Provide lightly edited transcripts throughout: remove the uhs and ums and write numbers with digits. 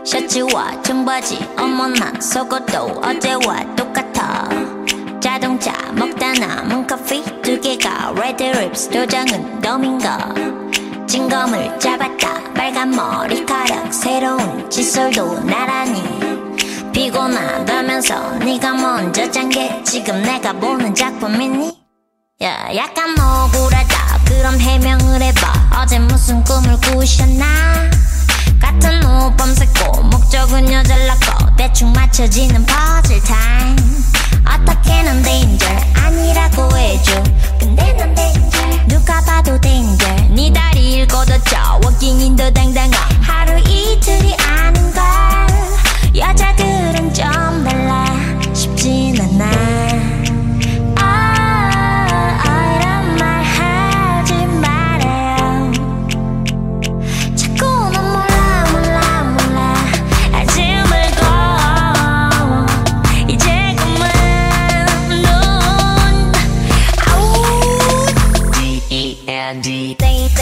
셔츠와 청바지 어머나 속옷도 어제와 똑같아. 자동차 먹다 남은 커피 2개가 레드 립스 도장은 덤인가. 진검을 잡았다 빨간 머리카락 새로운 칫솔도 나란히. 피곤하다면서 네가 먼저 짠 게 지금 내가 보는 작품이니? 야, 약간 억울하다. 그럼 해명을 해봐. 어제 무슨 꿈을 꾸셨나? 같은 옷 밤새고 목적은 여잘났고 대충 맞춰지는 퍼즐 타임. 어떻게는 danger 아니라고 해줘. 근데 넌 danger 누가 봐도 danger. 네 다리 일걷었죠. 워킹인도 당당한 하루 이틀이 아닌걸. 여자들은 좀 달라 쉽진 않아. 이런 말 하지 말아요. 자꾸 넌 몰라 하지 말고. 이제 그만 넌 아우 D-E-N-D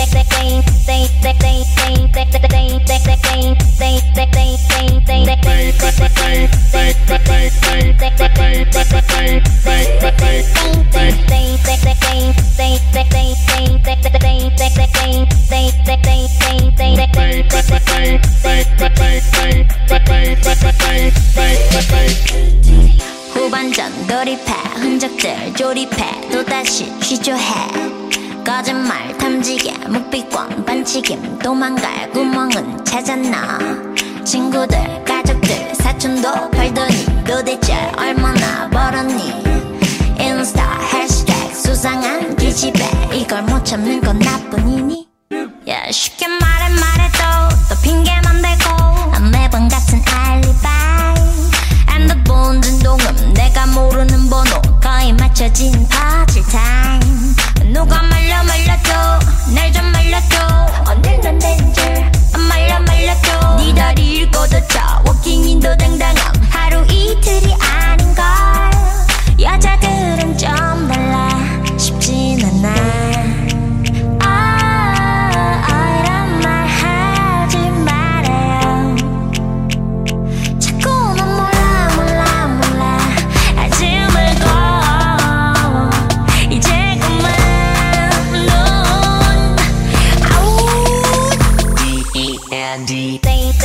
후반전 돌입해 흔적들 조립해 또다시 취조해. 거짓말 탐지게 묵비권 반치김 도망갈 구멍은 찾았나. 친구들 가족들 사촌도 팔더니 도대체 얼마나 벌었니. 인스타 해시태그 수상한 기집애 이걸 못 참는 건 나뿐이니. 야, 쉽게 말해도 또 핑계만 대고 매번 같은 알리바이. 핸드폰 진동음 내가 모르는 번호 거의 맞춰진 퍼즐 타임. 누가 말려줘 날 좀 말려줘. 오늘 넌 danger 말려줘. 네 다리 일걷었죠. 워킹인도 당당함 하루 이틀이 아닌걸. 여자들은 좀 달라 쉽진 않아. 이런 말 하지 말아요. 자꾸 넌 몰라 하지 말고. 이제 그만 넌 아우 D-E-N-D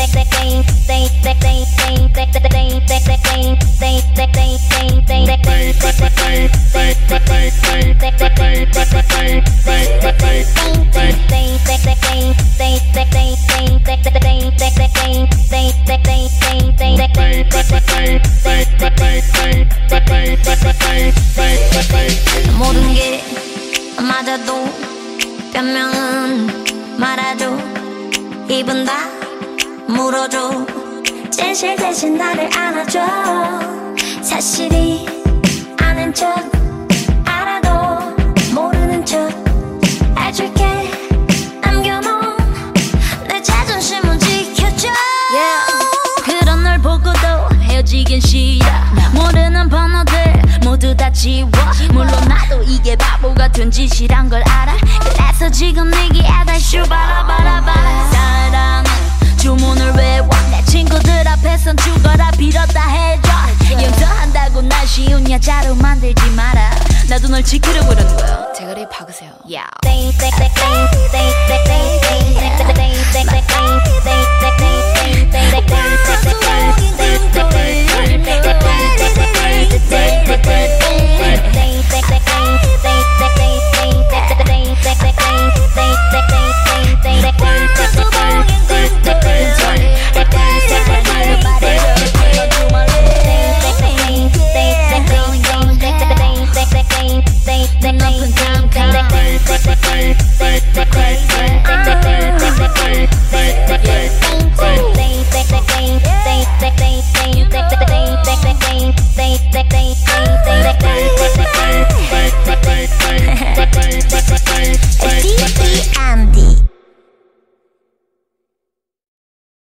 모든 게 맞아도 변명은 말아줘. 입은 다 물어줘. 진실 대신 나를 안아줘. 사실이 아는 척 알아도 모르는 척 해줄게. 남겨놓은 내 자존심은 지켜줘. 그런 널 보고도 헤어지긴 싫어. 모르는 번호들 모두 다 지워. 물론 나도 이게 바보 같은 짓이란 걸 알아. 그래서 지금 내기에다 슈바라바라바라. 사랑은 주문을 외워. 내 친구들 앞에선 죽어라 빌었다 해줘. 용서한다고 날 쉬운 여자로 만들지 마라. 나도 널 지키려고 그러는 거야. 대가리 박으세요.